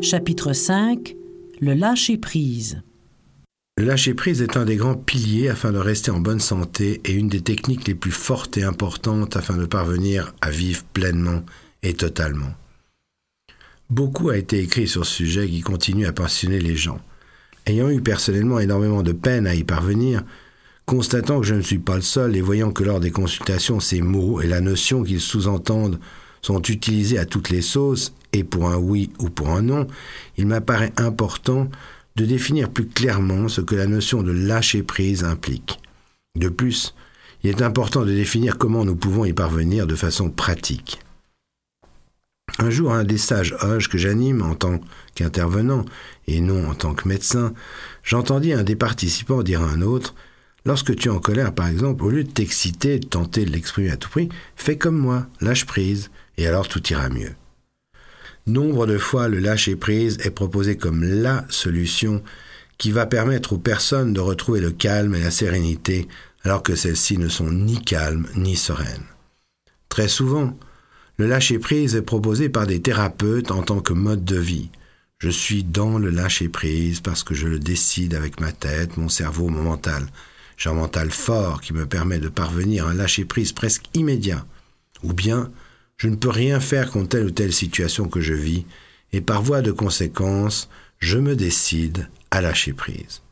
Chapitre 5. Le lâcher-prise. Le lâcher-prise est un des grands piliers afin de rester en bonne santé et une des techniques les plus fortes et importantes afin de parvenir à vivre pleinement et totalement. Beaucoup a été écrit sur ce sujet qui continue à passionner les gens. Ayant eu personnellement énormément de peine à y parvenir, constatant que je ne suis pas le seul et voyant que lors des consultations ces mots et la notion qu'ils sous-entendent sont utilisés à toutes les sauces, et pour un oui ou pour un non, il m'apparaît important de définir plus clairement ce que la notion de lâcher-prise implique. De plus, il est important de définir comment nous pouvons y parvenir de façon pratique. Un jour, à un des stages Hoge que j'anime en tant qu'intervenant et non en tant que médecin, j'entendis un des participants dire à un autre « Lorsque tu es en colère, par exemple, au lieu de t'exciter et de tenter de l'exprimer à tout prix, fais comme moi, lâche prise, et alors tout ira mieux. » Nombre de fois, le lâcher-prise est proposé comme la solution qui va permettre aux personnes de retrouver le calme et la sérénité alors que celles-ci ne sont ni calmes ni sereines. Très souvent, le lâcher-prise est proposé par des thérapeutes en tant que mode de vie. Je suis dans le lâcher-prise parce que je le décide avec ma tête, mon cerveau, mon mental. J'ai un mental fort qui me permet de parvenir à un lâcher-prise presque immédiat. Ou bien, je ne peux rien faire contre telle ou telle situation que je vis et par voie de conséquence, je me décide à lâcher prise.